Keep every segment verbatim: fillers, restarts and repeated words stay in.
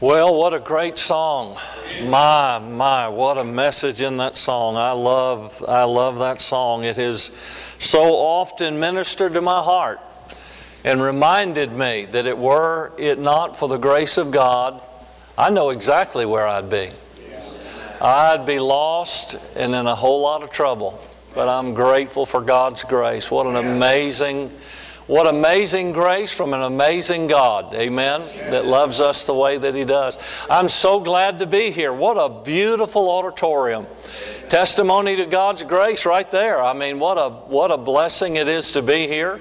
Well, what a great song. My, my, what a message in that song. I love, I love that song. It has so often ministered to my heart and reminded me that it were it not for the grace of God, I know exactly where I'd be. I'd be lost and in a whole lot of trouble. But I'm grateful for God's grace. What an amazing What amazing grace from an amazing God, amen, that loves us the way that He does. I'm so glad to be here. What a beautiful auditorium. Testimony to God's grace right there. I mean, what a what a blessing it is to be here.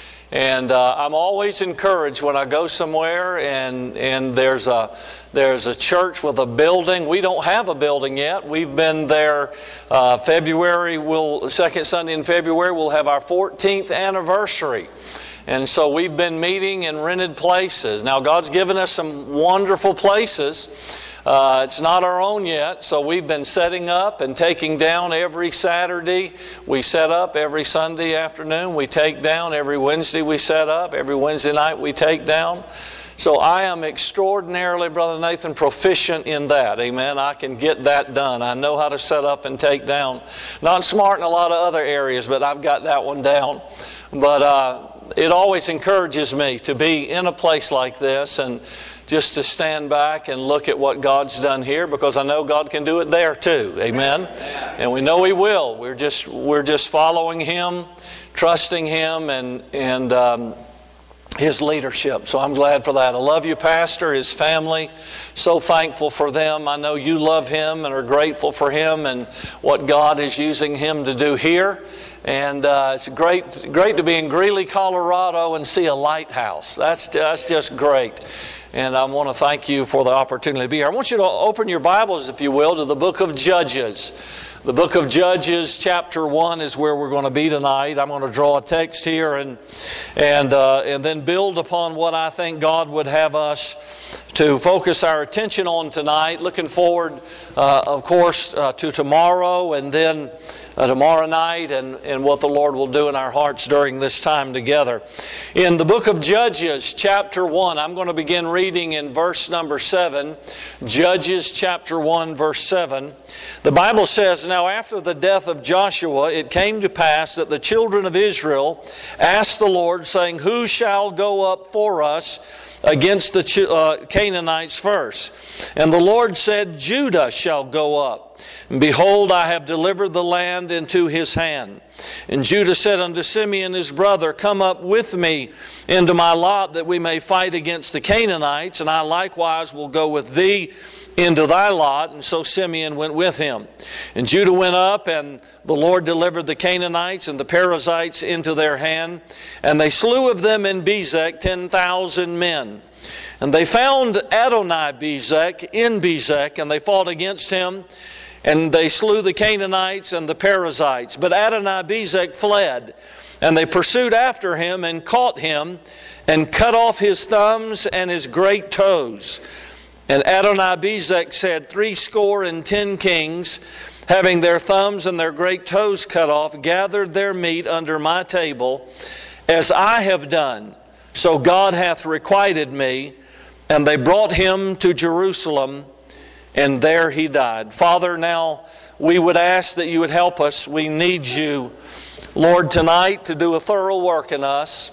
And uh, I'm always encouraged when I go somewhere and and there's a there's a church with a building. We don't have a building yet. We've been there. Uh, February, we'll second Sunday in February, we'll have our fourteenth anniversary. And so we've been meeting in rented places. Now God's given us some wonderful places. Uh, it's not our own yet, so we've been setting up and taking down every Saturday. We set up every Sunday afternoon. We take down every Wednesday. We set up every Wednesday night. We take down. So I am extraordinarily, Brother Nathan, proficient in that. Amen. I can get that done. I know how to set up and take down. Not smart in a lot of other areas, but I've got that one down. But uh, it always encourages me to be in a place like this and just to stand back and look at what God's done here, because I know God can do it there too. Amen. And we know He will. We're just we're just following Him, trusting Him, and and um, His leadership. So I'm glad for that. I love you, Pastor, his family. So thankful for them. I know you love him and are grateful for him and what God is using him to do here. And uh, it's great, great to be in Greeley, Colorado, and see a lighthouse. That's that's just great. And I want to thank you for the opportunity to be here. I want you to open your Bibles, if you will, to the book of Judges. The book of Judges, chapter one, is where we're going to be tonight. I'm going to draw a text here and and uh, and then build upon what I think God would have us to focus our attention on tonight. Looking forward, uh, of course, uh, to tomorrow and then uh, tomorrow night and, and what the Lord will do in our hearts during this time together. In the book of Judges, chapter one, I'm going to begin reading in verse number seven. Judges, chapter one, verse seven. The Bible says, "Now after the death of Joshua, it came to pass that the children of Israel asked the Lord, saying, Who shall go up for us against the uh, Canaanites first? And the Lord said, Judah shall go up. And behold, I have delivered the land into his hand. And Judah said unto Simeon his brother, Come up with me into my lot, that we may fight against the Canaanites, and I likewise will go with thee into thy lot. And so Simeon went with him. And Judah went up, and the Lord delivered the Canaanites and the Perizzites into their hand. And they slew of them in Bezek ten thousand men. And they found Adoni-Bezek in Bezek, and they fought against him. And they slew the Canaanites and the Perizzites. But Adoni-Bezek fled, and they pursued after him and caught him, and cut off his thumbs and his great toes. And Adoni-Bezek said, Three score and ten kings, having their thumbs and their great toes cut off, gathered their meat under my table, as I have done. So God hath requited me. And they brought him to Jerusalem, and there he died." Father, now we would ask that you would help us. We need you, Lord, tonight to do a thorough work in us.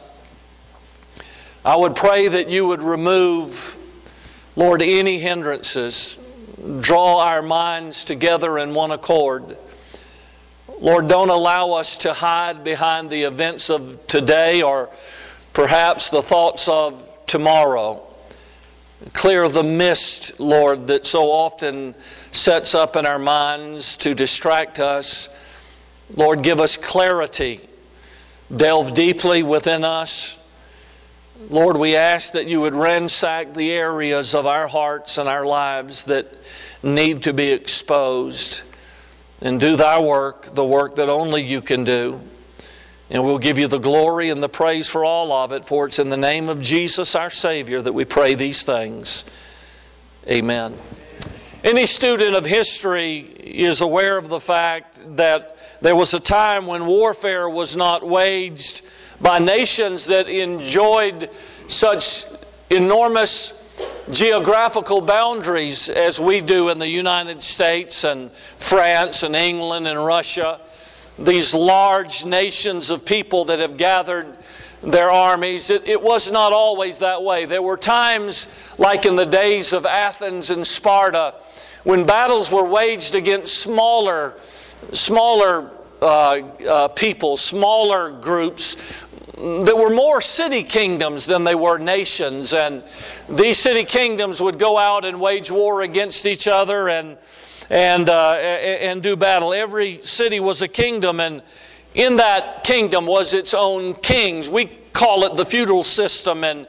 I would pray that you would remove, Lord, any hindrances. Draw our minds together in one accord. Lord, don't allow us to hide behind the events of today or perhaps the thoughts of tomorrow. Clear the mist, Lord, that so often sets up in our minds to distract us. Lord, give us clarity. Delve deeply within us. Lord, we ask that you would ransack the areas of our hearts and our lives that need to be exposed. And do thy work, the work that only you can do. And we'll give you the glory and the praise for all of it, for it's in the name of Jesus our Savior that we pray these things. Amen. Any student of history is aware of the fact that there was a time when warfare was not waged by nations that enjoyed such enormous geographical boundaries as we do in the United States and France and England and Russia. These large nations of people that have gathered their armies. It, it was not always that way. There were times, like in the days of Athens and Sparta, when battles were waged against smaller, smaller uh, uh, people, smaller groups. There were more city kingdoms than they were nations, and these city kingdoms would go out and wage war against each other and and uh, and do battle. Every city was a kingdom, and in that kingdom was its own kings. We call it the feudal system, and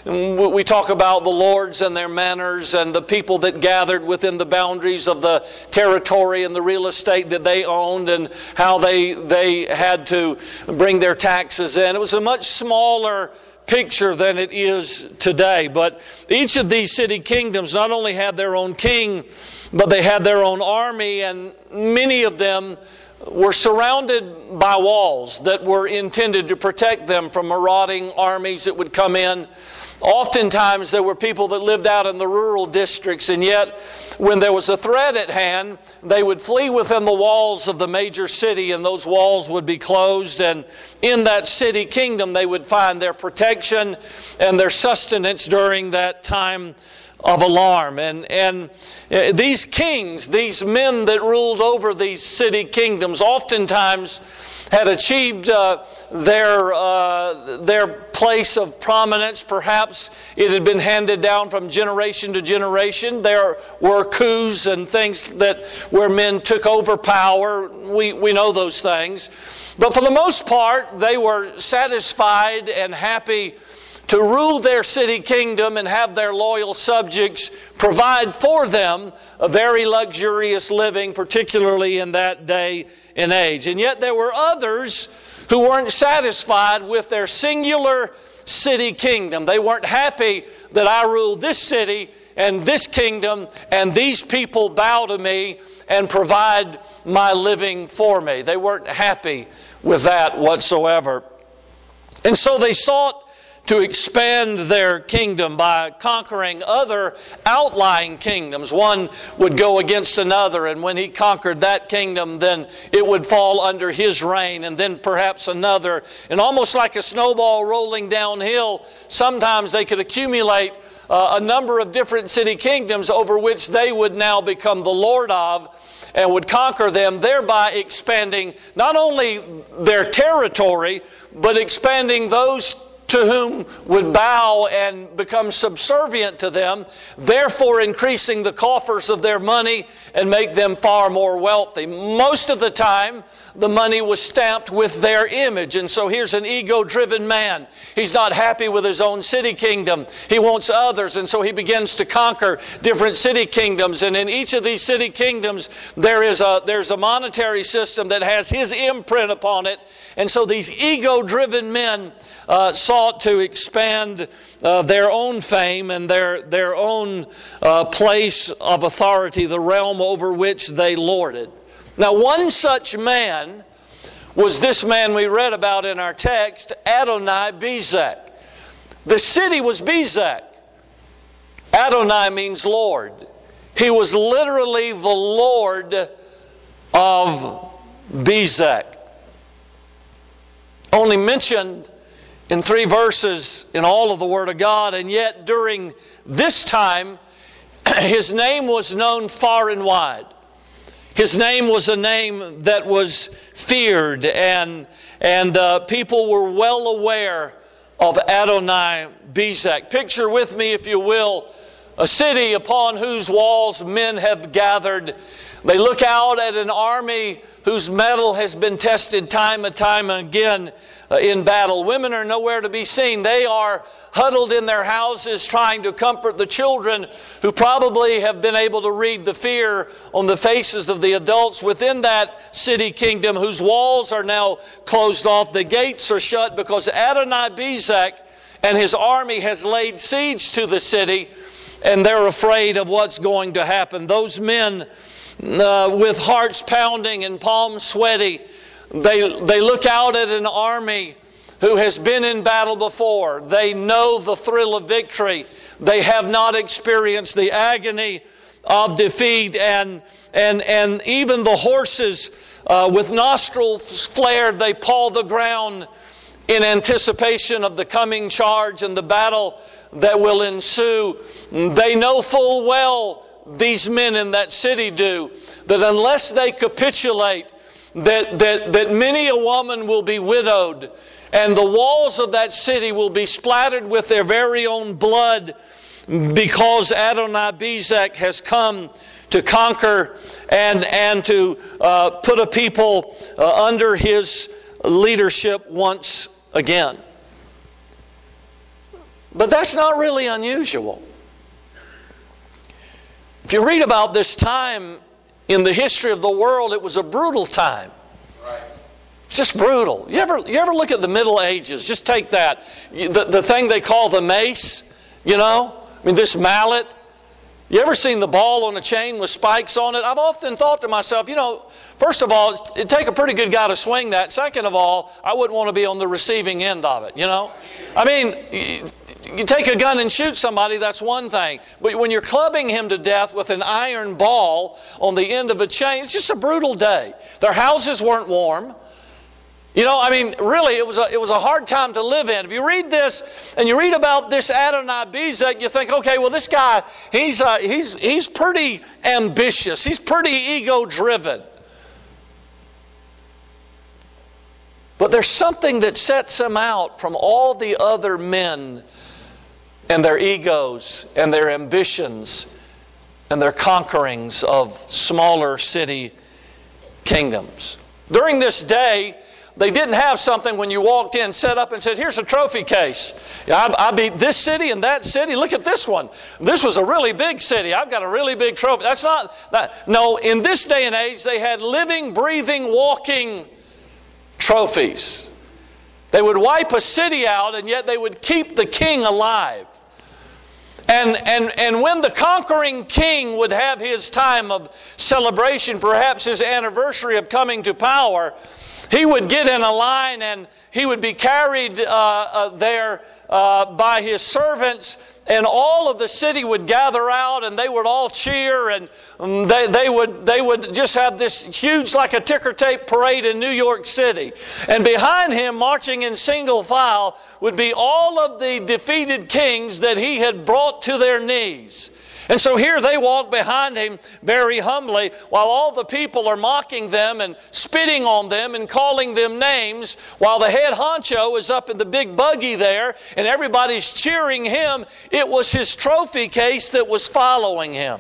we talk about the lords and their manors and the people that gathered within the boundaries of the territory and the real estate that they owned and how they they had to bring their taxes in. It was a much smaller picture than it is today. But each of these city kingdoms not only had their own king, but they had their own army, and many of them were surrounded by walls that were intended to protect them from marauding armies that would come in. Oftentimes there were people that lived out in the rural districts, and yet when there was a threat at hand, they would flee within the walls of the major city, and those walls would be closed, and in that city kingdom they would find their protection and their sustenance during that time of alarm. And, and these kings, these men that ruled over these city kingdoms, oftentimes had achieved uh, their uh, their place of prominence. Perhaps it had been handed down from generation to generation. There were coups and things that where men took over power. We we know those things, but for the most part, they were satisfied and happy to rule their city kingdom and have their loyal subjects provide for them a very luxurious living, particularly in that day and age. And yet there were others who weren't satisfied with their singular city kingdom. They weren't happy that I rule this city and this kingdom and these people bow to me and provide my living for me. They weren't happy with that whatsoever. And so they sought to expand their kingdom by conquering other outlying kingdoms. One would go against another, and when he conquered that kingdom, then it would fall under his reign, and then perhaps another. And almost like a snowball rolling downhill, sometimes they could accumulate uh, a number of different city kingdoms over which they would now become the lord of and would conquer them, thereby expanding not only their territory, but expanding those to whom would bow and become subservient to them, therefore increasing the coffers of their money and make them far more wealthy. Most of the time, the money was stamped with their image. And so here's an ego-driven man. He's not happy with his own city kingdom. He wants others, and so he begins to conquer different city kingdoms. And in each of these city kingdoms, there is a, there's a monetary system that has his imprint upon it. And so these ego-driven men uh, sought to expand uh, their own fame and their, their own uh, place of authority, the realm over which they lorded. Now, one such man was this man we read about in our text, Adoni-Bezek. The city was Bezek. Adonai means Lord. He was literally the Lord of Bezek. Only mentioned in three verses in all of the Word of God, and yet during this time, his name was known far and wide. His name was a name that was feared, and, and uh, people were well aware of Adoni-Bezek. Picture with me, if you will, a city upon whose walls men have gathered. They look out at an army whose mettle has been tested time and time again uh, in battle. Women are nowhere to be seen. They are huddled in their houses trying to comfort the children who probably have been able to read the fear on the faces of the adults within that city kingdom whose walls are now closed off. The gates are shut because Adoni-Bezek and his army has laid siege to the city, and they're afraid of what's going to happen. Those men Uh, with hearts pounding and palms sweaty, they, they look out at an army who has been in battle before. They know the thrill of victory. They have not experienced the agony of defeat, and and and even the horses uh, with nostrils flared, they paw the ground in anticipation of the coming charge and the battle that will ensue. They know full well, these men in that city do, that unless they capitulate, that that that many a woman will be widowed, and the walls of that city will be splattered with their very own blood, because Adonai-Bezek has come to conquer and, and to uh, put a people uh, under his leadership once again. But that's not really unusual. If you read about this time in the history of the world, it was a brutal time. Right. It's just brutal. You ever, you ever look at the Middle Ages? Just take that. The, the thing they call the mace, you know? I mean, this mallet. You ever seen the ball on a chain with spikes on it? I've often thought to myself, you know, first of all, it'd take a pretty good guy to swing that. Second of all, I wouldn't want to be on the receiving end of it, you know? I mean, you, you take a gun and shoot somebody, that's one thing. But when you're clubbing him to death with an iron ball on the end of a chain, it's just a brutal day. Their houses weren't warm. You know, I mean, really, it was a, it was a hard time to live in. If you read this, and you read about this Adonai-Bezek, you think, okay, well, this guy, he's, uh, he's, he's pretty ambitious. He's pretty ego-driven. But there's something that sets him out from all the other men and their egos and their ambitions and their conquerings of smaller city kingdoms. During this day, they didn't have something when you walked in set up and said, here's a trophy case. I, I beat this city and that city. Look at this one. This was a really big city. I've got a really big trophy. That's not, that, no, in this day and age, they had living, breathing, walking trophies. They would wipe a city out, and yet they would keep the king alive. And, and, and when the conquering king would have his time of celebration, perhaps his anniversary of coming to power, he would get in a line and he would be carried uh, uh, there uh, by his servants, and all of the city would gather out and they would all cheer, and um, they, they, would, they would just have this huge, like a ticker tape parade in New York City. And behind him, marching in single file, would be all of the defeated kings that he had brought to their knees. And so here they walk behind him very humbly, while all the people are mocking them and spitting on them and calling them names, while the head honcho is up in the big buggy there and everybody's cheering him. It was his trophy case that was following him.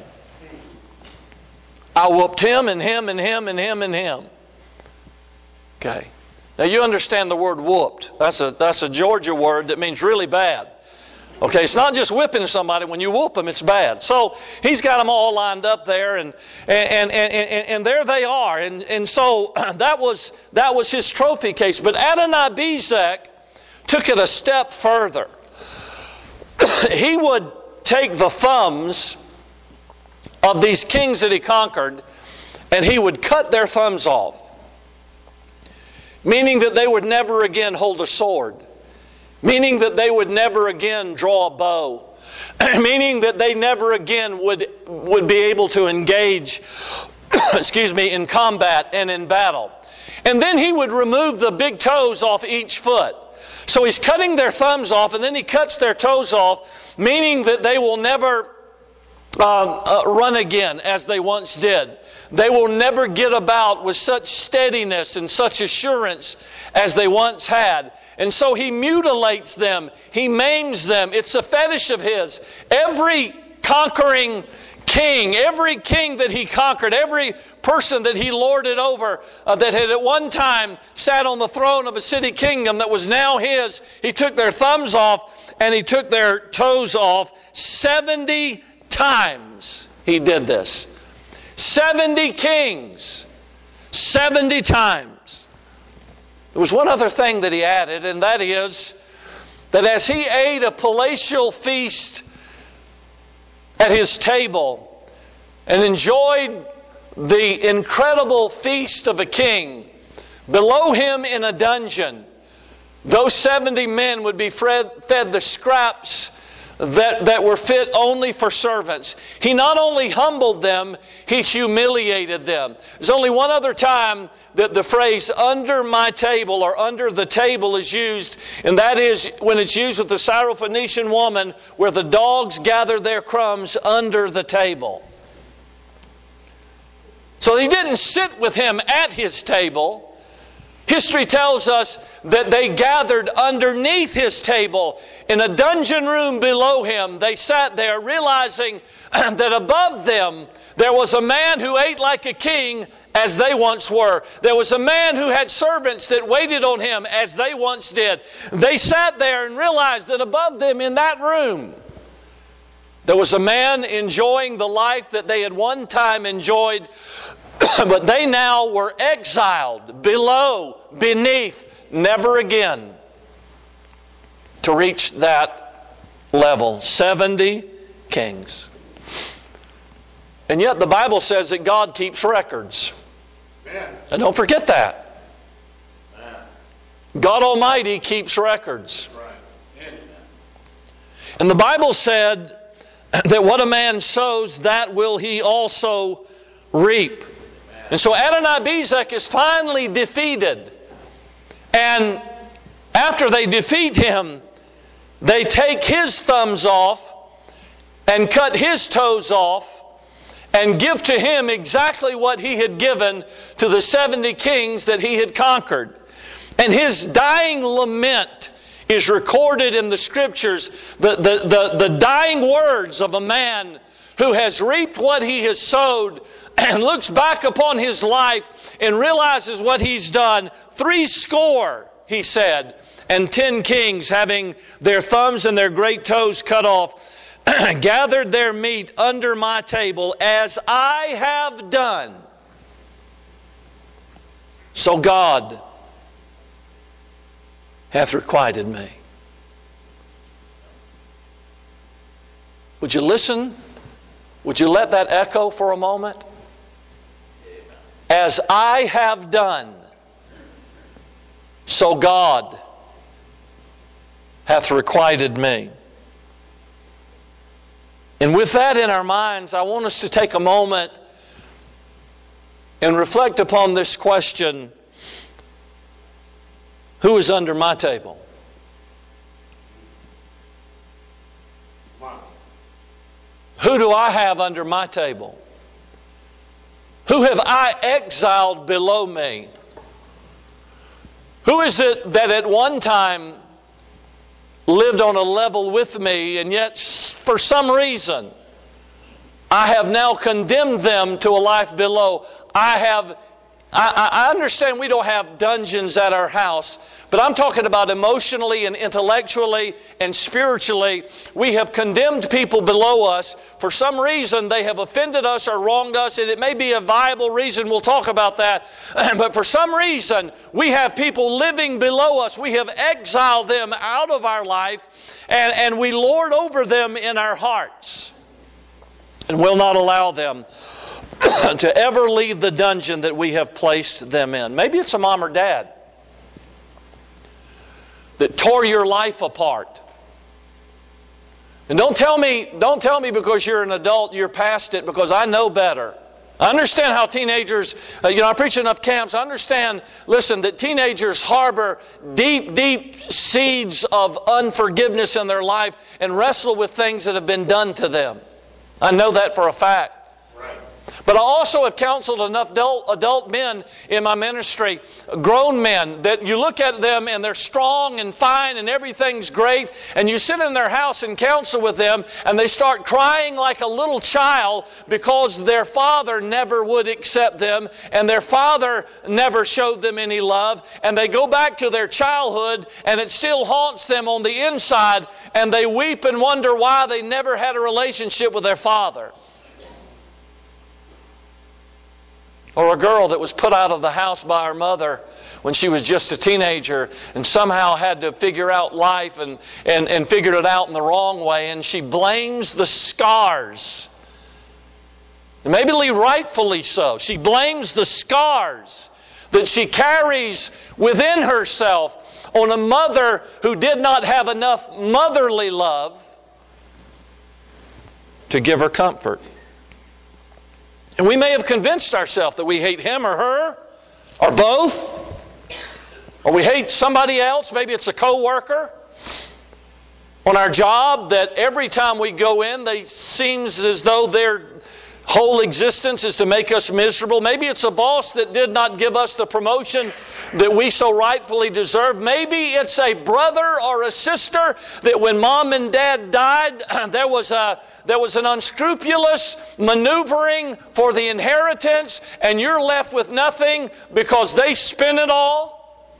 I whooped him and him and him and him and him. Okay. Now you understand the word whooped. That's a, that's a Georgia word that means really bad. Okay, it's not just whipping somebody. When you whoop them, it's bad. So he's got them all lined up there, and and and and, and there they are. And and so that was that was his trophy case. But Adonai-Bezek took it a step further. He would take the thumbs of these kings that he conquered, and he would cut their thumbs off, meaning that they would never again hold a sword. Meaning that they would never again draw a bow. Meaning that they never again would, would be able to engage excuse me, in combat and in battle. And then he would remove the big toes off each foot. So he's cutting their thumbs off, and then he cuts their toes off, meaning that they will never um, uh, run again as they once did. They will never get about with such steadiness and such assurance as they once had. And so he mutilates them. He maims them. It's a fetish of his. Every conquering king, every king that he conquered, every person that he lorded over, uh, that had at one time sat on the throne of a city kingdom that was now his, he took their thumbs off and he took their toes off. seventy times he did this. seventy kings. seventy times. There was one other thing that he added, and that is that as he ate a palatial feast at his table and enjoyed the incredible feast of a king, below him in a dungeon, those seventy men would be fed, fed the scraps that, that were fit only for servants. He not only humbled them, He humiliated them. There's only one other time that the phrase under my table or under the table is used, and that is when it's used with the Syrophoenician woman where the dogs gather their crumbs under the table. So He didn't sit with him at His table. History tells us that they gathered underneath His table in a dungeon room below Him. They sat there realizing that above them there was a man who ate like a king as they once were. There was a man who had servants that waited on him as they once did. They sat there and realized that above them in that room there was a man enjoying the life that they had one time enjoyed, but they now were exiled below, beneath, never again to reach that level. seventy kings. And yet the Bible says that God keeps records. Amen. And don't forget that. Amen. God Almighty keeps records. Right. And the Bible said that what a man sows, that will he also reap. And so Adoni-Bezek is finally defeated. And after they defeat him, they take his thumbs off and cut his toes off and give to him exactly what he had given to the seventy kings that he had conquered. And his dying lament is recorded in the Scriptures, the, the, the, the dying words of a man who has reaped what he has sowed and looks back upon his life and realizes what he's done. Three score, he said, and ten kings, having their thumbs and their great toes cut off, gathered their meat under my table, as I have done. So God hath requited me. Would you listen? Would you let that echo for a moment? As I have done, so God hath requited me. And with that in our minds, I want us to take a moment and reflect upon this question: who is under my table? Who do I have under my table? Who have I exiled below me? Who is it that at one time lived on a level with me, and yet for some reason I have now condemned them to a life below? I have I, I understand we don't have dungeons at our house, but I'm talking about emotionally and intellectually and spiritually. We have condemned people below us. For some reason, they have offended us or wronged us, and it may be a viable reason. We'll talk about that. But for some reason, we have people living below us. We have exiled them out of our life, and, and we lord over them in our hearts and will not allow them to ever leave the dungeon that we have placed them in. Maybe it's a mom or dad that tore your life apart. And don't tell me, don't tell me because you're an adult you're past it, because I know better. I understand how teenagers, uh, you know, I preach enough camps, I understand, listen, that teenagers harbor deep, deep seeds of unforgiveness in their life and wrestle with things that have been done to them. I know that for a fact. But I also have counseled enough adult, adult men in my ministry, grown men, that you look at them and they're strong and fine and everything's great, and you sit in their house and counsel with them and they start crying like a little child because their father never would accept them and their father never showed them any love, and they go back to their childhood and it still haunts them on the inside, and they weep and wonder why they never had a relationship with their father. Or a girl that was put out of the house by her mother when she was just a teenager and somehow had to figure out life and, and, and figured it out in the wrong way, and she blames the scars. And maybe rightfully so. She blames the scars that she carries within herself on a mother who did not have enough motherly love to give her comfort. And we may have convinced ourselves that we hate him or her, or both, or we hate somebody else. Maybe it's a co-worker on our job, that every time we go in, they seems as though their whole existence is to make us miserable. Maybe it's a boss that did not give us the promotion that we so rightfully deserve. Maybe it's a brother or a sister that when mom and dad died, there was a there was an unscrupulous maneuvering for the inheritance, and you're left with nothing because they spent it all.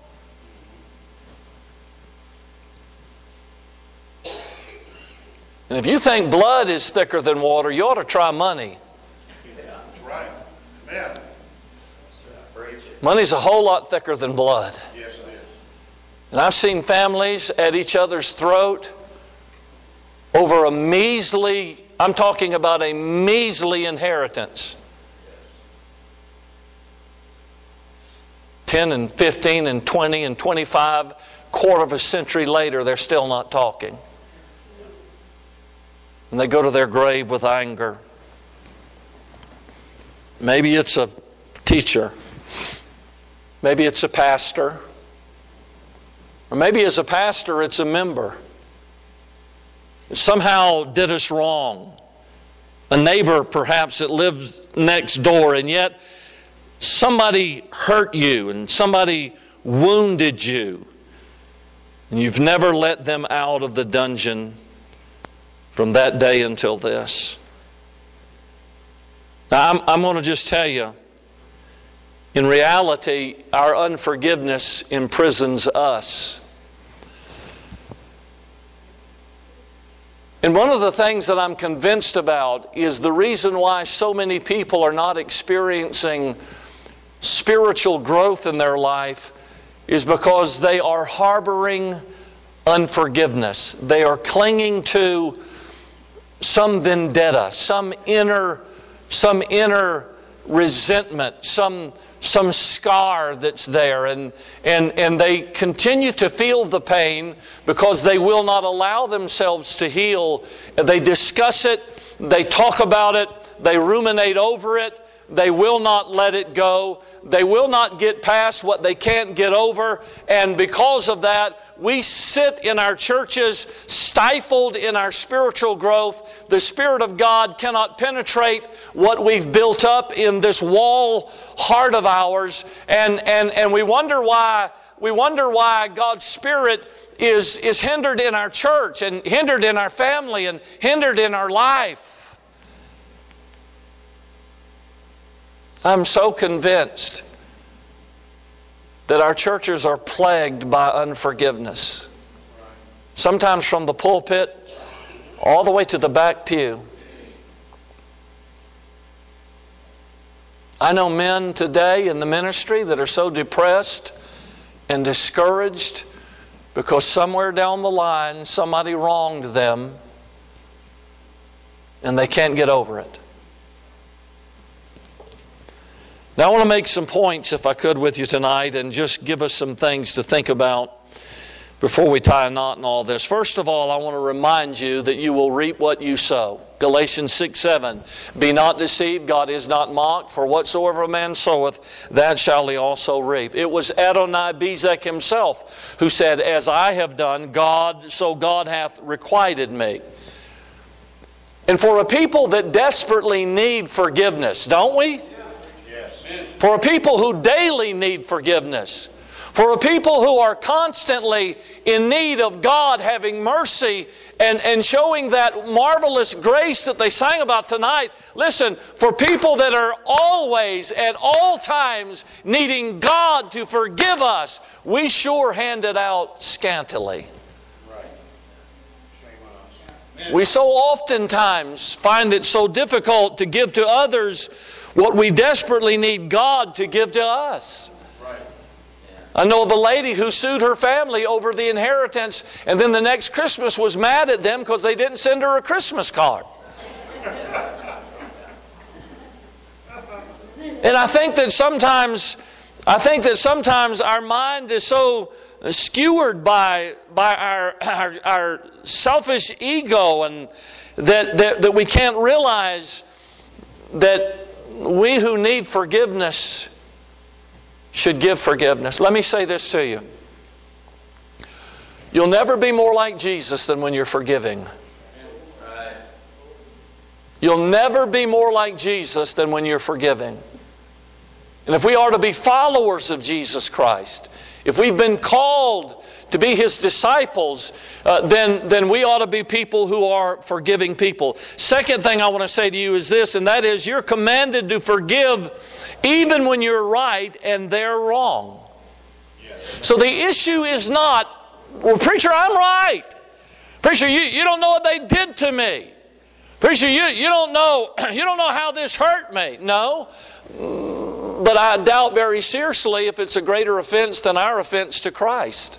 And if you think blood is thicker than water, you ought to try money. Yeah, right. Amen. Money's a whole lot thicker than blood. Yes, it is. And I've seen families at each other's throat over a measly, I'm talking about a measly inheritance. ten and fifteen and twenty and twenty-five, quarter of a century later, they're still not talking. And they go to their grave with anger. Maybe it's a teacher. Maybe it's a pastor. Or maybe as a pastor, it's a member. It somehow did us wrong. A neighbor, perhaps, that lives next door, and yet somebody hurt you and somebody wounded you. And you've never let them out of the dungeon from that day until this. Now, I'm, I'm going to just tell you, in reality, our unforgiveness imprisons us. And one of the things that I'm convinced about is the reason why so many people are not experiencing spiritual growth in their life is because they are harboring unforgiveness. They are clinging to some vendetta, some inner, some inner resentment, some, some scar that's there, and, and, and they continue to feel the pain because they will not allow themselves to heal. They discuss it, they talk about it, they ruminate over it, they will not let it go. They will not get past what they can't get over. And because of that, we sit in our churches stifled in our spiritual growth. The Spirit of God cannot penetrate what we've built up in this wall heart of ours. And, and, and we wonder why we wonder why God's Spirit is, is hindered in our church and hindered in our family and hindered in our life. I'm so convinced that our churches are plagued by unforgiveness. Sometimes from the pulpit all the way to the back pew. I know men today in the ministry that are so depressed and discouraged because somewhere down the line somebody wronged them and they can't get over it. Now I want to make some points, if I could, with you tonight and just give us some things to think about before we tie a knot in all this. First of all, I want to remind you that you will reap what you sow. Galatians six seven, be not deceived, God is not mocked, for whatsoever a man soweth, that shall he also reap. It was Adonai Bezek himself who said, as I have done, God, so God hath requited me. And for a people that desperately need forgiveness, don't we? For a people who daily need forgiveness. For a people who are constantly in need of God having mercy and, and showing that marvelous grace that they sang about tonight. Listen, for people that are always, at all times, needing God to forgive us, we sure hand it out scantily. Right. Shame on us. We so oftentimes find it so difficult to give to others what we desperately need God to give to us. Right. I know of a lady who sued her family over the inheritance, and then the next Christmas was mad at them because they didn't send her a Christmas card. And I think that sometimes, I think that sometimes our mind is so skewered by by our our, our selfish ego and that, that, that we can't realize that we who need forgiveness should give forgiveness. Let me say this to you. You'll never be more like Jesus than when you're forgiving. You'll never be more like Jesus than when you're forgiving. And if we are to be followers of Jesus Christ, if we've been called to be His disciples, uh, then, then we ought to be people who are forgiving people. Second thing I want to say to you is this, and that is you're commanded to forgive even when you're right and they're wrong. So the issue is not, well, preacher, I'm right. Preacher, you, you don't know what they did to me. Preacher, you, you don't know, you don't know how this hurt me. No. But I doubt very seriously if it's a greater offense than our offense to Christ.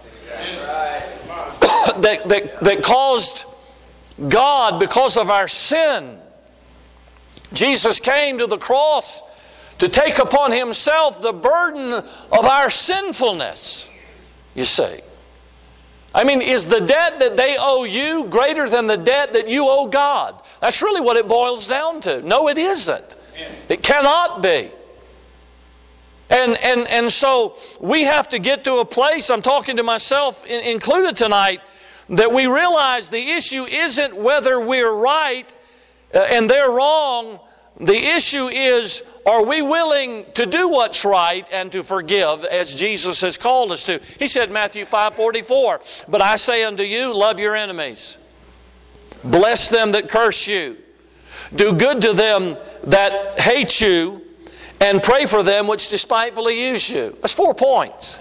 that, that, that caused God, because of our sin, Jesus came to the cross to take upon Himself the burden of our sinfulness, you see. I mean, is the debt that they owe you greater than the debt that you owe God? That's really what it boils down to. No, it isn't. It cannot be. And, and, and so we have to get to a place, I'm talking to myself in, included tonight, that we realize the issue isn't whether we're right uh, and they're wrong. The issue is, are we willing to do what's right and to forgive as Jesus has called us to? He said in Matthew five forty-four, "But I say unto you, love your enemies. Bless them that curse you. Do good to them that hate you, and pray for them which despitefully use you." That's four points.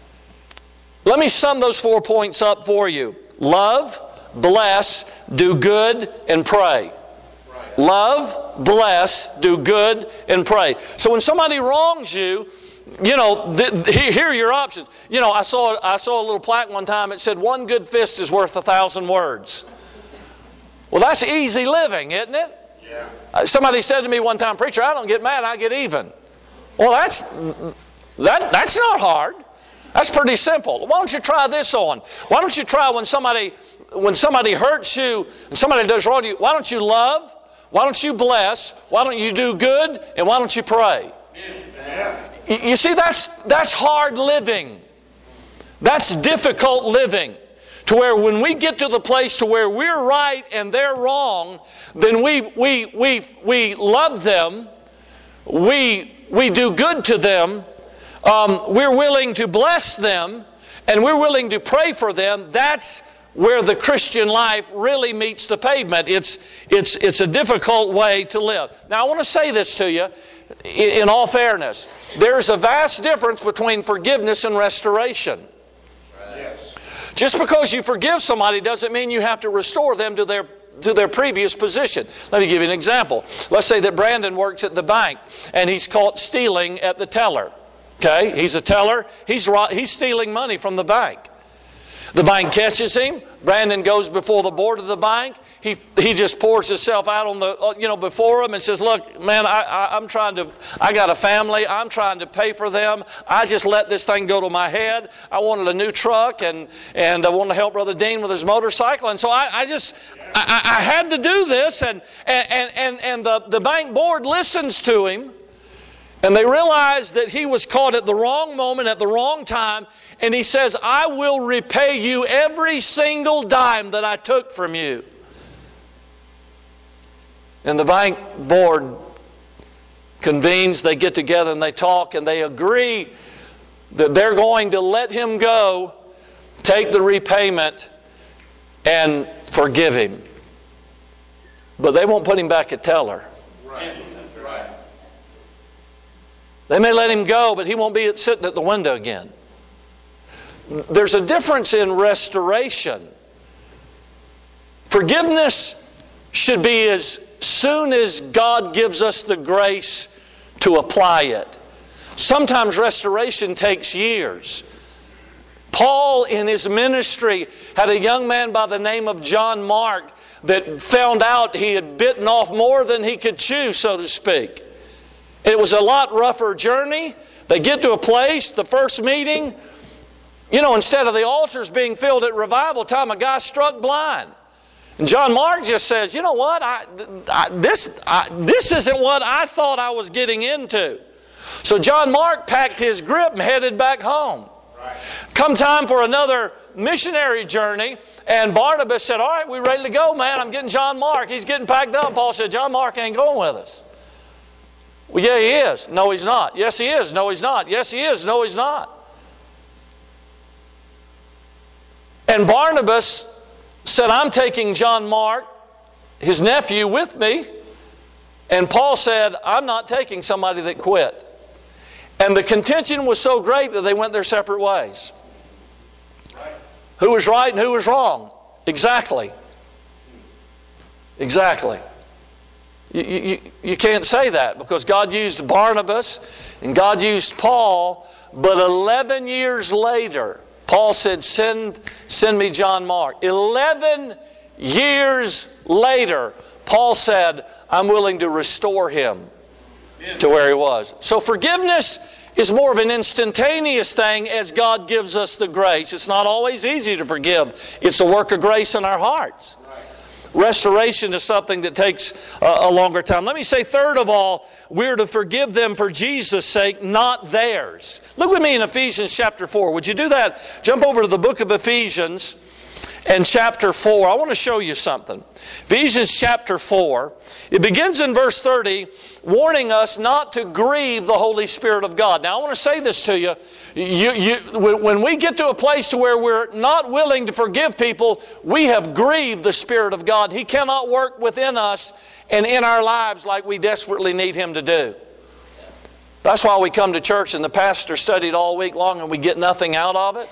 Let me sum those four points up for you. Love, bless, do good, and pray. Love, bless, do good, and pray. So when somebody wrongs you, you know, th- th- here are your options. You know, I saw I saw a little plaque one time. It said, "One good fist is worth a thousand words." Well, that's easy living, isn't it? Yeah. Uh, somebody said to me one time, "Preacher, I don't get mad, I get even." Well, that's that. That's not hard. That's pretty simple. Why don't you try this on? Why don't you try when somebody when somebody hurts you and somebody does wrong to you? Why don't you love? Why don't you bless? Why don't you do good? And why don't you pray? Yeah. You, you see, that's that's hard living. That's difficult living. To where when we get to the place to where we're right and they're wrong, then we we we we love them, we we do good to them, um, we're willing to bless them, and we're willing to pray for them. That's where the Christian life really meets the pavement. It's it's it's a difficult way to live. Now I want to say this to you, in, in all fairness, there's a vast difference between forgiveness and restoration. Yes. Just because you forgive somebody doesn't mean you have to restore them to their to their previous position. Let me give you an example. Let's say that Brandon works at the bank and he's caught stealing at the teller. Okay, he's a teller. He's he's stealing money from the bank. The bank catches him. Brandon goes before the board of the bank. He he just pours himself out on the you know before him and says, "Look, man, I, I I'm trying to. I got a family. I'm trying to pay for them. I just let this thing go to my head. I wanted a new truck and and I wanted to help Brother Dean with his motorcycle. And so I, I just I, I had to do this. And and and and the the bank board listens to him. And they realize that he was caught at the wrong moment, at the wrong time. And he says, "I will repay you every single dime that I took from you." And the bank board convenes, they get together and they talk and they agree that they're going to let him go, take the repayment, and forgive him. But they won't put him back at teller. Right. They may let him go, but he won't be sitting at the window again. There's a difference in restoration. Forgiveness should be as soon as God gives us the grace to apply it. Sometimes restoration takes years. Paul, in his ministry, had a young man by the name of John Mark that found out he had bitten off more than he could chew, so to speak. It was a lot rougher journey. They get to a place, the first meeting, you know, instead of the altars being filled at revival time, a guy struck blind. And John Mark just says, you know what, I, I, this, I, this isn't what I thought I was getting into. So John Mark packed his grip and headed back home. Right. Come time for another missionary journey, and Barnabas said, all right, we're ready to go, man. I'm getting John Mark. He's getting packed up. Paul said, John Mark ain't going with us. Well, yeah, he is. No, he's not. Yes, he is. No, he's not. Yes, he is. No, he's not. And Barnabas said, I'm taking John Mark, his nephew, with me. And Paul said, I'm not taking somebody that quit. And the contention was so great that they went their separate ways. Right. Who was right and who was wrong? Exactly. Exactly. You, you, you can't say that because God used Barnabas and God used Paul, but eleven years later, Paul said, send, send me John Mark. Eleven years later, Paul said, I'm willing to restore him to where he was. So forgiveness is more of an instantaneous thing as God gives us the grace. It's not always easy to forgive. It's a work of grace in our hearts. Restoration is something that takes a, a longer time. Let me say, third of all, we're to forgive them for Jesus' sake, not theirs. Look with me in Ephesians chapter four. Would you do that? Jump over to the book of Ephesians and chapter four. I want to show you something. Ephesians chapter four. It begins in verse thirty, warning us not to grieve the Holy Spirit of God. Now, I want to say this to you. You, you. When we get to a place to where we're not willing to forgive people, we have grieved the Spirit of God. He cannot work within us and in our lives like we desperately need Him to do. That's why we come to church and the pastor studied all week long and we get nothing out of it.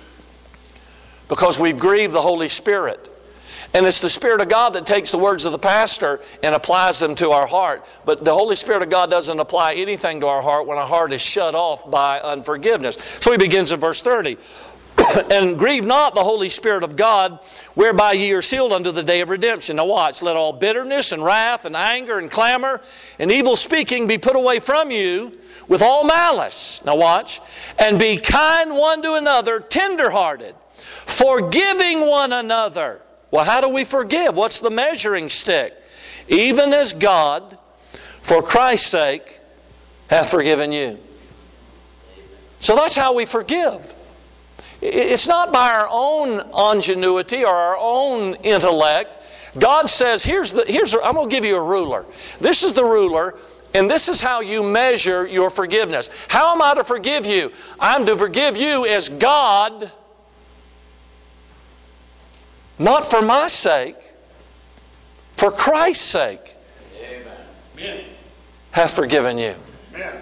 Because we've grieved the Holy Spirit. And it's the Spirit of God that takes the words of the pastor and applies them to our heart. But the Holy Spirit of God doesn't apply anything to our heart when our heart is shut off by unforgiveness. So he begins in verse thirty. And grieve not the Holy Spirit of God, whereby ye are sealed unto the day of redemption. Now watch. Let all bitterness and wrath and anger and clamor and evil speaking be put away from you with all malice. Now watch. And be kind one to another, tenderhearted, forgiving one another. Well, how do we forgive? What's the measuring stick? Even as God, for Christ's sake, hath forgiven you. So that's how we forgive. It's not by our own ingenuity or our own intellect. God says, here's the, here's the, I'm going to give you a ruler. This is the ruler, and this is how you measure your forgiveness. How am I to forgive you? I'm to forgive you as God, not for my sake, for Christ's sake, Amen, hath forgiven you. Amen.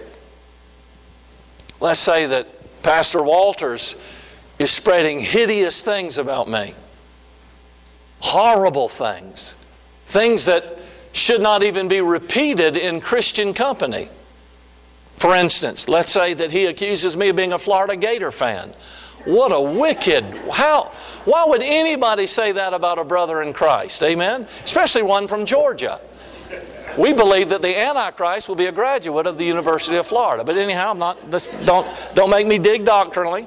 Let's say that Pastor Walters is spreading hideous things about me. Horrible things. Things that should not even be repeated in Christian company. For instance, let's say that he accuses me of being a Florida Gator fan. What a wicked, how, why would anybody say that about a brother in Christ? Amen? Especially one from Georgia. We believe that the Antichrist will be a graduate of the University of Florida. But anyhow, I'm not, just don't, don't make me dig doctrinally.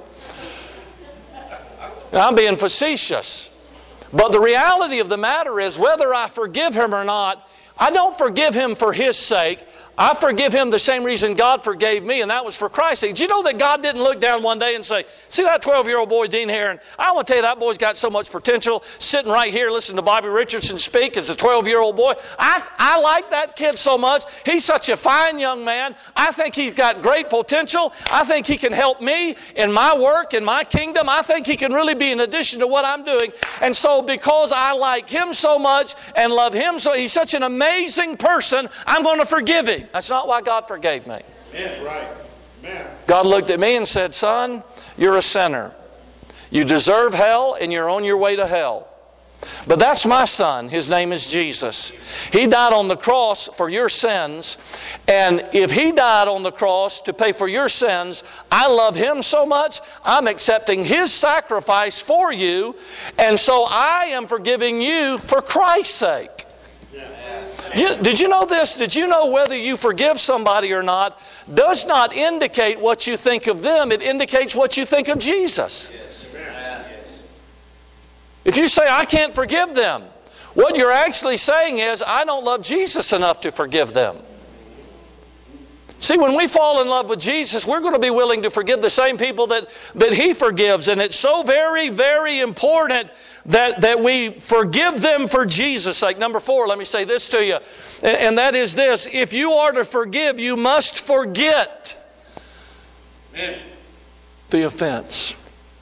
I'm being facetious. But the reality of the matter is, whether I forgive him or not, I don't forgive him for his sake. I forgive him the same reason God forgave me, and that was for Christ's sake. Did you know that God didn't look down one day and say, see that twelve-year-old boy, Dean Heron? I want to tell you, that boy's got so much potential. Sitting right here listening to Bobby Richardson speak as a twelve-year-old boy. I, I like that kid so much. He's such a fine young man. I think he's got great potential. I think he can help me in my work, in my kingdom. I think he can really be an addition to what I'm doing. And so because I like him so much and love him so, he's such an amazing person, I'm going to forgive him. That's not why God forgave me. Amen. Right. Amen. God looked at me and said, son, you're a sinner. You deserve hell and you're on your way to hell. But that's my son. His name is Jesus. He died on the cross for your sins. And if He died on the cross to pay for your sins, I love Him so much, I'm accepting His sacrifice for you. And so I am forgiving you for Christ's sake. You, did you know this? Did you know whether you forgive somebody or not does not indicate what you think of them. It indicates what you think of Jesus. Yes. If you say, I can't forgive them, what you're actually saying is, I don't love Jesus enough to forgive them. See, when we fall in love with Jesus, we're going to be willing to forgive the same people that, that He forgives. And it's so very, very important that, that we forgive them for Jesus' sake. Number four, let me say this to you, and, and that is this. If you are to forgive, you must forget Amen. The offense.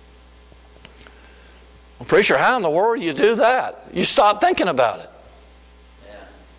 Well, preacher, how in the world do you do that? You stop thinking about it. Yeah.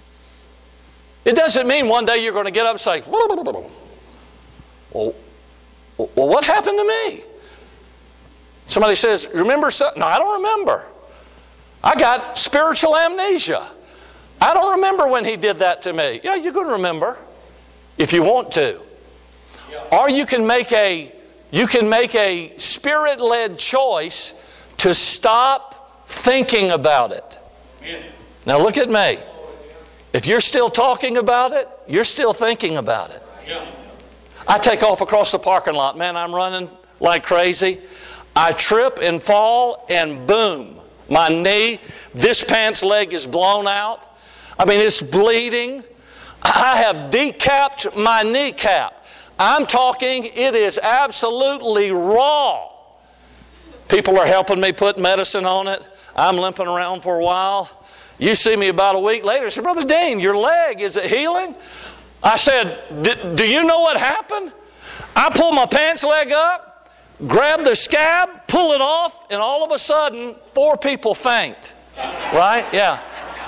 It doesn't mean one day you're going to get up and say, well, well, what happened to me? Somebody says, remember something? No, I don't remember. I got spiritual amnesia. I don't remember when he did that to me. Yeah, you're going to remember if you want to. Yeah. Or you can make a you can make a spirit-led choice to stop thinking about it. Now look at me. If you're still talking about it, you're still thinking about it. I take off across the parking lot. Man, I'm running like crazy. I trip and fall and boom, my knee, this pants leg is blown out. I mean, it's bleeding. I have decapped my kneecap. I'm talking, it is absolutely raw. People are helping me put medicine on it. I'm limping around for a while. You see me about a week later. I said, Brother Dean, your leg, is it healing? I said, do you know what happened? I pulled my pants leg up, grabbed the scab, pull it off, and all of a sudden, four people faint. Right? Yeah.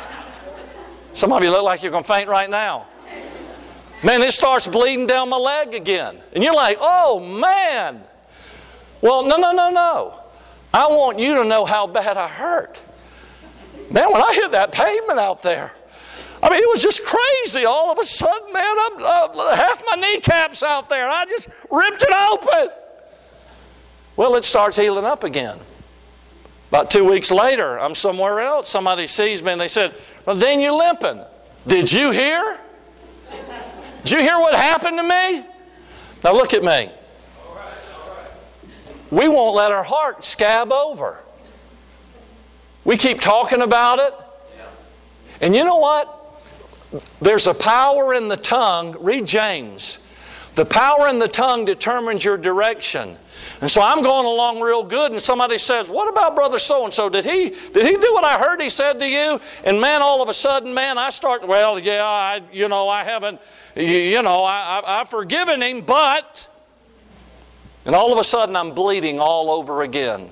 Some of you look like you're going to faint right now. Man, it starts bleeding down my leg again. And you're like, oh, man. Well, no, no, no, no. I want you to know how bad I hurt. Man, when I hit that pavement out there, I mean, it was just crazy. All of a sudden, man, I'm, uh, half my kneecap's out there. I just ripped it open. Well, it starts healing up again. About two weeks later, I'm somewhere else. Somebody sees me and they said, well, Dean, you're limping. Did you hear? Did you hear what happened to me? Now look at me. All right, all right. We won't let our heart scab over. We keep talking about it. Yeah. And you know what? There's a power in the tongue. Read James. The power in the tongue determines your direction. And so I'm going along real good, and somebody says, what about Brother So-and-so? Did he did he do what I heard he said to you? And man, all of a sudden, man, I start, well, yeah, I, you know, I haven't, you, you know, I, I, I've forgiven him, but, and all of a sudden I'm bleeding all over again.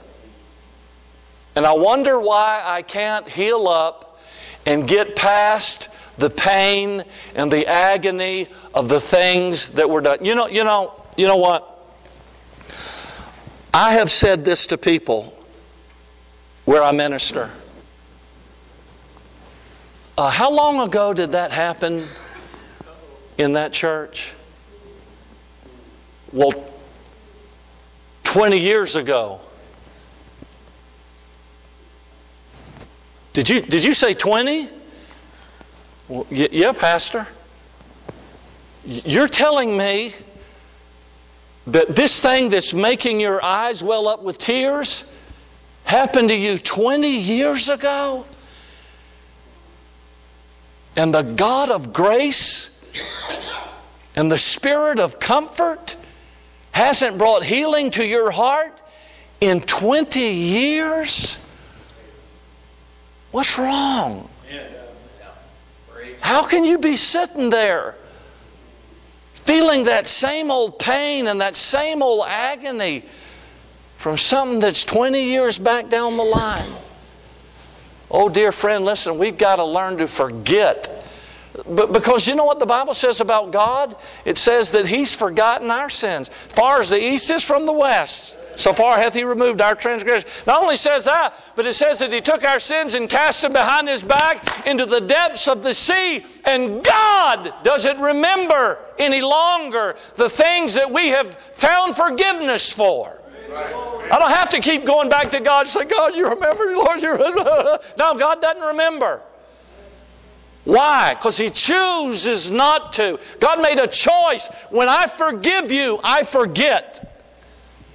And I wonder why I can't heal up and get past the pain and the agony of the things that were done. You know, you know, you know what? I have said this to people where I minister. Uh, how long ago did that happen in that church? Well, twenty years ago. Did you, did you say twenty? Well, y- yeah, Pastor. You're telling me that this thing that's making your eyes well up with tears happened to you twenty years ago? And the God of grace and the Spirit of comfort hasn't brought healing to your heart in twenty years? What's wrong? How can you be sitting there feeling that same old pain and that same old agony from something that's twenty years back down the line? Oh, dear friend, listen, we've got to learn to forget. But because you know what the Bible says about God? It says that He's forgotten our sins. Far as the east is from the west, so far hath He removed our transgressions. Not only says that, but it says that He took our sins and cast them behind His back into the depths of the sea. And God doesn't remember any longer the things that we have found forgiveness for. I don't have to keep going back to God and say, God, you remember, Lord, you remember. No, God doesn't remember. Why? Because He chooses not to. God made a choice. When I forgive you, I forget.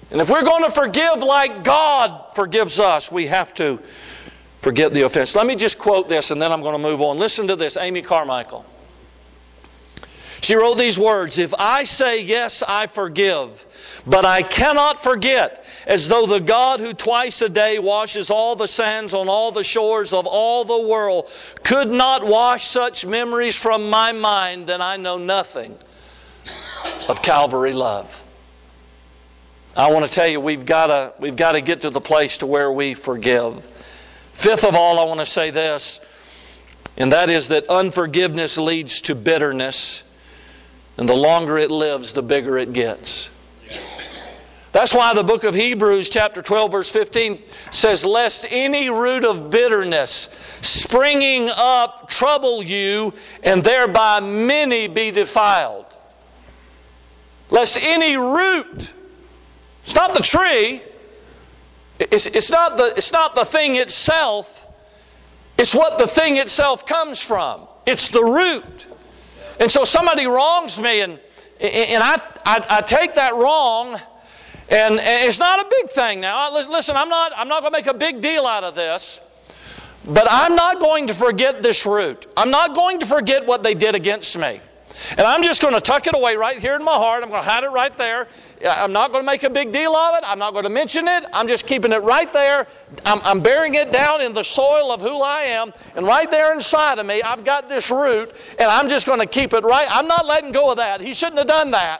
And if we're going to forgive like God forgives us, we have to forget the offense. Let me just quote this and then I'm going to move on. Listen to this, Amy Carmichael. She wrote these words, "If I say, yes, I forgive, but I cannot forget, as though the God who twice a day washes all the sands on all the shores of all the world could not wash such memories from my mind, then I know nothing of Calvary love." I want to tell you, we've got to, we've got to get to the place to where we forgive. Fifth of all, I want to say this, and that is that unforgiveness leads to bitterness. And the longer it lives, the bigger it gets. That's why the book of Hebrews chapter twelve verse fifteen says, "Lest any root of bitterness springing up trouble you, and thereby many be defiled." Lest any root, it's not the tree, it's, it's, not the, it's not the thing itself, it's what the thing itself comes from. It's the root. And so somebody wrongs me, and, and I, I, I take that wrong, and, and it's not a big thing now. Listen, I'm not, I'm not going to make a big deal out of this, but I'm not going to forget this root. I'm not going to forget what they did against me. And I'm just going to tuck it away right here in my heart. I'm going to hide it right there. I'm not going to make a big deal of it. I'm not going to mention it. I'm just keeping it right there. I'm, I'm burying it down in the soil of who I am. And right there inside of me, I've got this root, and I'm just going to keep it right. I'm not letting go of that. He shouldn't have done that.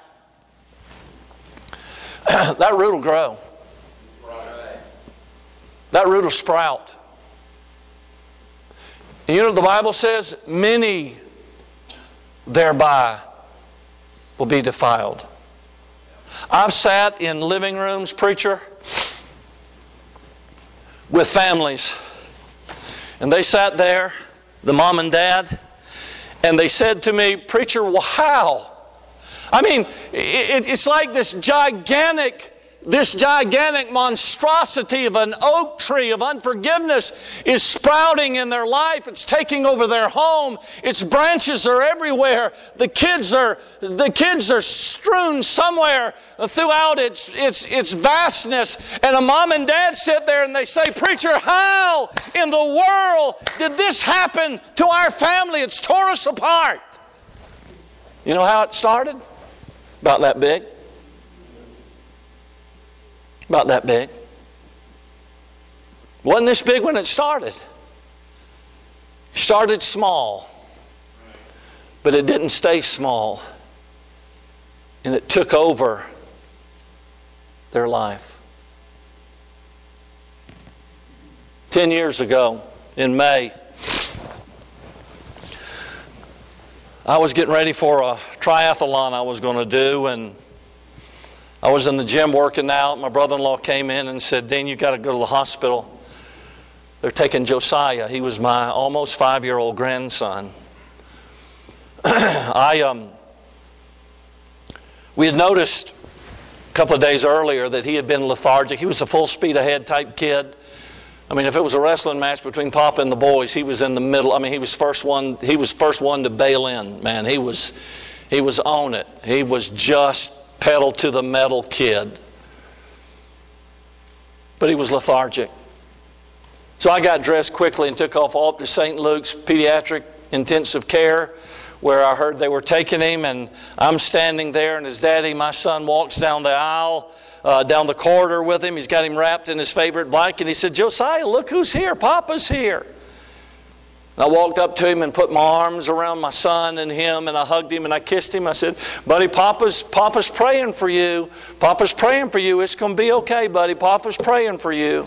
That root will grow. That root will sprout. And you know what the Bible says? Many thereby will be defiled. I've sat in living rooms, preacher, with families. And they sat there, the mom and dad, and they said to me, "Preacher, wow." I mean, it, it's like this gigantic This gigantic monstrosity of an oak tree of unforgiveness is sprouting in their life. It's taking over their home. Its branches are everywhere. The kids are the kids are strewn somewhere throughout its its its vastness. And a mom and dad sit there and they say, "Preacher, how in the world did this happen to our family? It's tore us apart." You know how it started? About that big. About that big. Wasn't this big when it started. It started small. But it didn't stay small. And it took over their life. Ten years ago, in May, I was getting ready for a triathlon I was going to do, and I was in the gym working out. My brother-in-law came in and said, "Dean, you got to go to the hospital. They're taking Josiah." He was my almost five-year-old grandson. I um, we had noticed a couple of days earlier that he had been lethargic. He was a full speed ahead type kid. I mean, if it was a wrestling match between Papa and the boys, he was in the middle. I mean, he was first one. He was first one to bail in. Man, he was he was on it. He was just pedal to the metal kid. But he was lethargic. So I got dressed quickly and took off all up to Saint Luke's Pediatric Intensive Care, where I heard they were taking him, and I'm standing there, and his daddy, my son, walks down the aisle, uh, down the corridor with him. He's got him wrapped in his favorite blanket, and he said, "Josiah, look who's here. Papa's here." And I walked up to him and put my arms around my son and him, and I hugged him and I kissed him. I said, "Buddy, Papa's Papa's praying for you. Papa's praying for you. It's going to be okay, buddy. Papa's praying for you."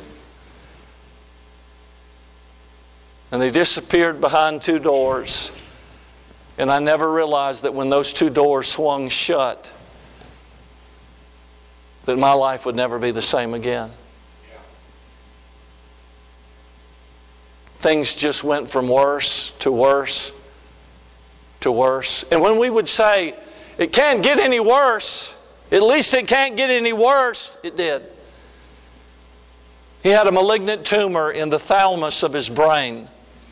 And they disappeared behind two doors. And I never realized that when those two doors swung shut, that my life would never be the same again. Things just went from worse to worse to worse. And when we would say, "It can't get any worse," at least it can't get any worse, it did. He had a malignant tumor in the thalamus of his brain.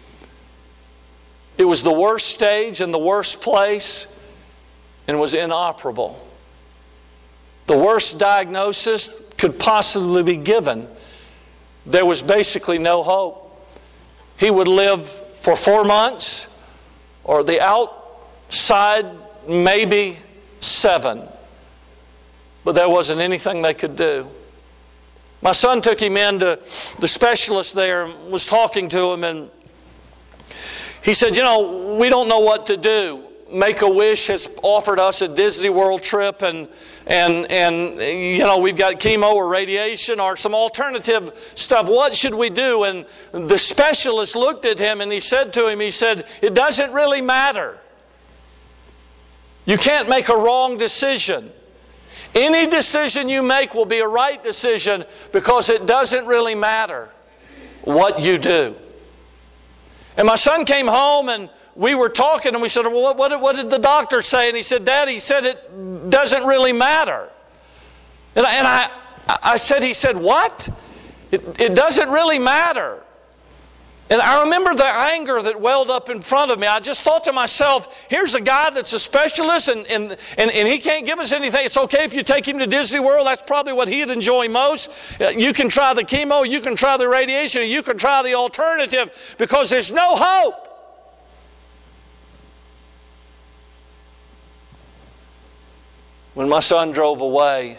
It was the worst stage and the worst place, and was inoperable. The worst diagnosis, could possibly be given, there was basically no hope. He would live for four months, or the outside maybe seven. But there wasn't anything they could do. My son took him in to the specialist there and was talking to him, and he said, you know, we don't know what to do. Make-A-Wish has offered us a Disney World trip, and and and you know, we've got chemo or radiation or some alternative stuff. What should we do? And the specialist looked at him and he said to him, he said, it doesn't really matter. You can't make a wrong decision. Any decision you make will be a right decision, because it doesn't really matter what you do. And my son came home and we were talking, and we said, well, what, what, what did the doctor say? And he said, Daddy, he said it doesn't really matter. And I, and I, I said, he said, what? It, it doesn't really matter. And I remember the anger that welled up in front of me. I just thought to myself, here's a guy that's a specialist, and, and, and, and he can't give us anything. It's okay if you take him to Disney World. That's probably what he'd enjoy most. You can try the chemo, you can try the radiation, you can try the alternative, because there's no hope. When my son drove away,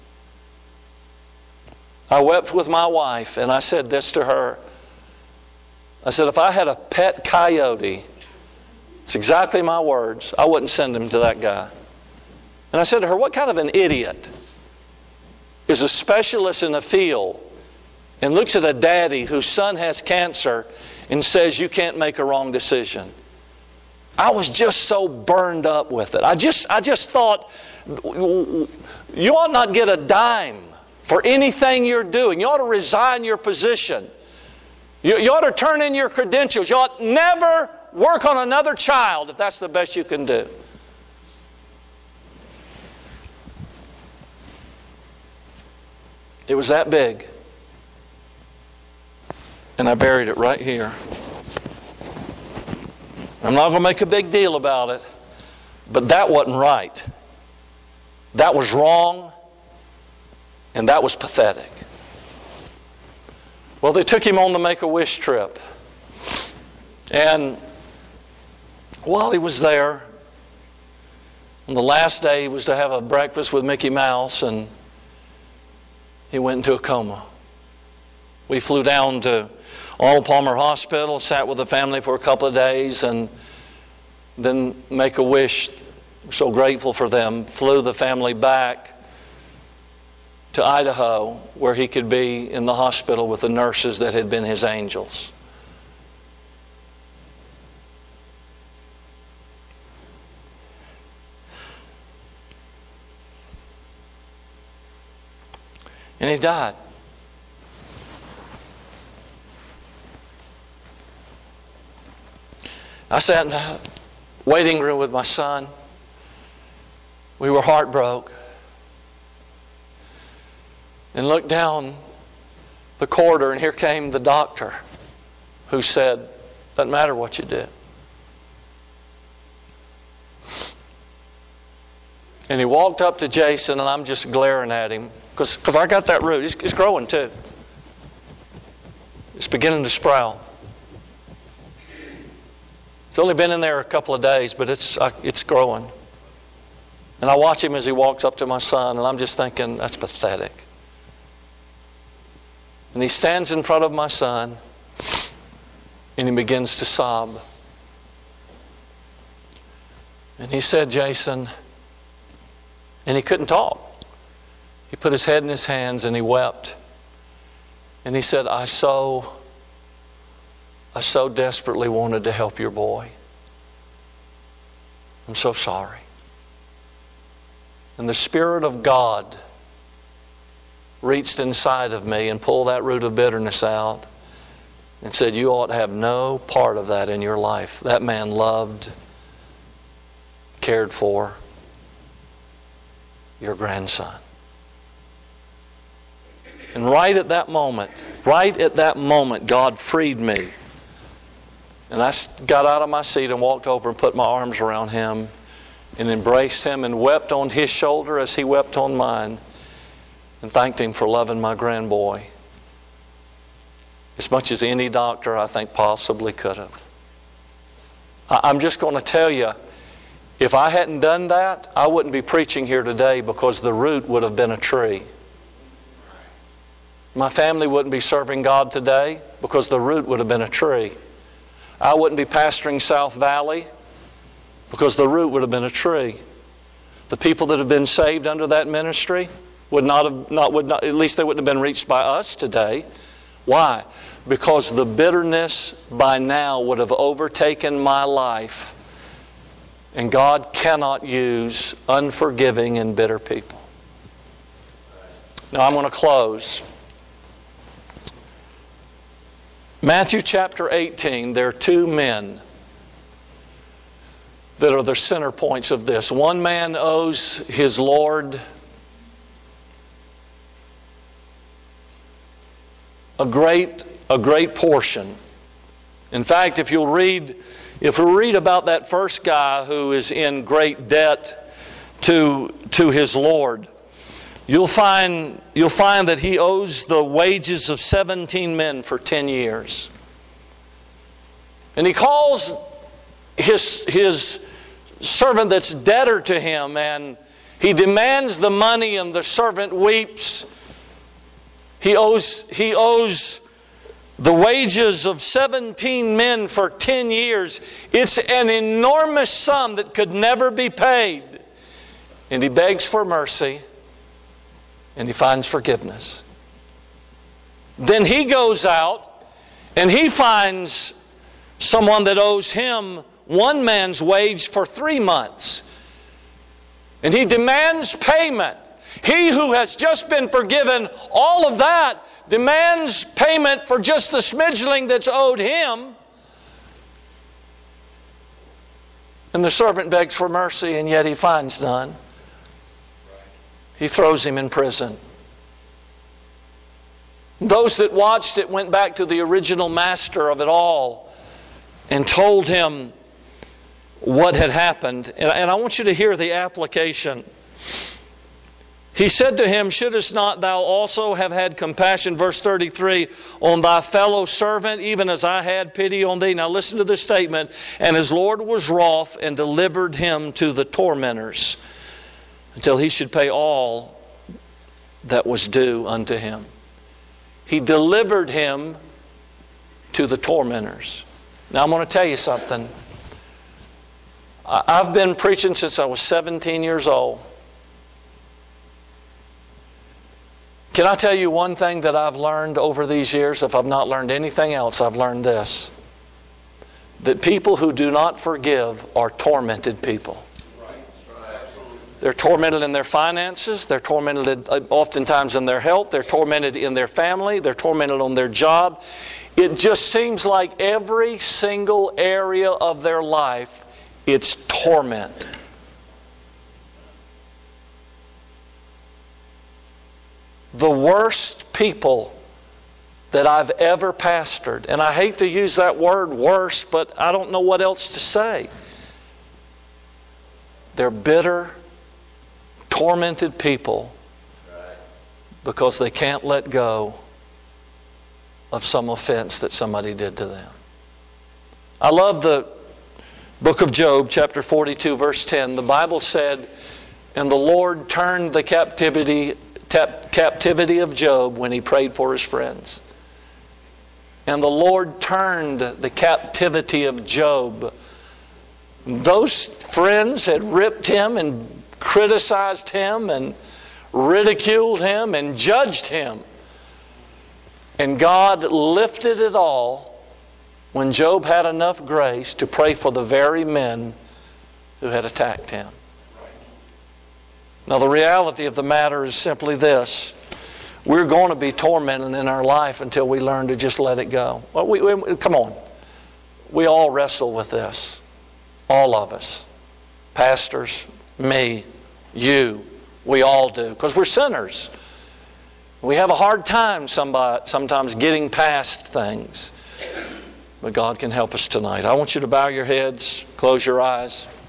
I wept with my wife, and I said this to her. I said, if I had a pet coyote, it's exactly my words, I wouldn't send him to that guy. And I said to her, what kind of an idiot is a specialist in a field and looks at a daddy whose son has cancer and says you can't make a wrong decision? I was just so burned up with it. I just, I just thought, you ought not get a dime for anything you're doing. You ought to resign your position. You, you ought to turn in your credentials. You ought never work on another child if that's the best you can do. It was that big. And I buried it right here. I'm not going to make a big deal about it, but that wasn't right. That was wrong, and that was pathetic. Well, they took him on the Make-A-Wish trip. And while he was there, on the last day he was to have a breakfast with Mickey Mouse, and he went into a coma. We flew down to Arnold Palmer Hospital, sat with the family for a couple of days, and then Make-A-Wish, we're so grateful for them, flew the family back to Idaho, where he could be in the hospital with the nurses that had been his angels. And he died. I sat in the waiting room with my son. We were heartbroken. And looked down the corridor, and here came the doctor who said, doesn't matter what you do. And he walked up to Jason, and I'm just glaring at him, because because I got that root. It's, it's growing too. It's beginning to sprout. It's only been in there a couple of days, but it's uh, it's growing. And I watch him as he walks up to my son, and I'm just thinking, that's pathetic. And he stands in front of my son, and he begins to sob. And he said, Jason, and he couldn't talk. He put his head in his hands and he wept. And he said, I so, I so desperately wanted to help your boy. I'm so sorry. And the Spirit of God reached inside of me and pulled that root of bitterness out and said, you ought to have no part of that in your life. That man loved, cared for your grandson. And right at that moment, right at that moment, God freed me. And I got out of my seat and walked over and put my arms around him and embraced him and wept on his shoulder as he wept on mine. and thanked him for loving my grandboy as much as any doctor I think possibly could have. I'm just going to tell you, if I hadn't done that, I wouldn't be preaching here today, because the root would have been a tree. My family wouldn't be serving God today because the root would have been a tree. I wouldn't be pastoring South Valley because the root would have been a tree. The people that have been saved under that ministry would not have, not, would not, at least they wouldn't have been reached by us today. Why? Because the bitterness by now would have overtaken my life. And God cannot use unforgiving and bitter people. Now I'm going to close. Matthew chapter eighteen, there are two men that are the center points of this. One man owes his Lord a great, a great portion. In fact, if you'll read, if we read about that first guy who is in great debt to, to his Lord, you'll find, you'll find that he owes the wages of seventeen men for ten years. And he calls his, his servant that's debtor to him, and he demands the money, and the servant weeps. He owes, he owes the wages of seventeen men for ten years. It's an enormous sum that could never be paid. And he begs for mercy, and he finds forgiveness. Then he goes out and he finds someone that owes him one man's wage for three months. And he demands payment. He who has just been forgiven all of that demands payment for just the smidgeling that's owed him. And the servant begs for mercy, and yet he finds none. He throws him in prison. Those that watched it went back to the original master of it all and told him what had happened. And I want you to hear the application. He said to him, "Shouldest not thou also have had compassion," verse thirty-three, "on thy fellow servant, even as I had pity on thee?" Now listen to this statement. "And his Lord was wroth and delivered him to the tormentors, until he should pay all that was due unto him." He delivered him to the tormentors. Now I'm going to tell you something. I've been preaching since I was seventeen years old. Can I tell you one thing that I've learned over these years? If I've not learned anything else, I've learned this. That people who do not forgive are tormented people. They're tormented in their finances. They're tormented oftentimes in their health. They're tormented in their family. They're tormented on their job. It just seems like every single area of their life, it's torment. The worst people that I've ever pastored, and I hate to use that word worst, but I don't know what else to say. They're bitter, tormented people because they can't let go of some offense that somebody did to them. I love the book of Job, chapter forty-two, verse ten. The Bible said, "And the Lord turned the captivity captivity of Job when he prayed for his friends." And the Lord turned the captivity of Job. Those friends had ripped him and criticized him and ridiculed him and judged him. And God lifted it all when Job had enough grace to pray for the very men who had attacked him. Now the reality of the matter is simply this. We're going to be tormented in our life until we learn to just let it go. Well, we, we, come on. We all wrestle with this. All of us. Pastors, me, you. We all do. Because we're sinners. We have a hard time somebody, sometimes getting past things. But God can help us tonight. I want you to bow your heads, close your eyes.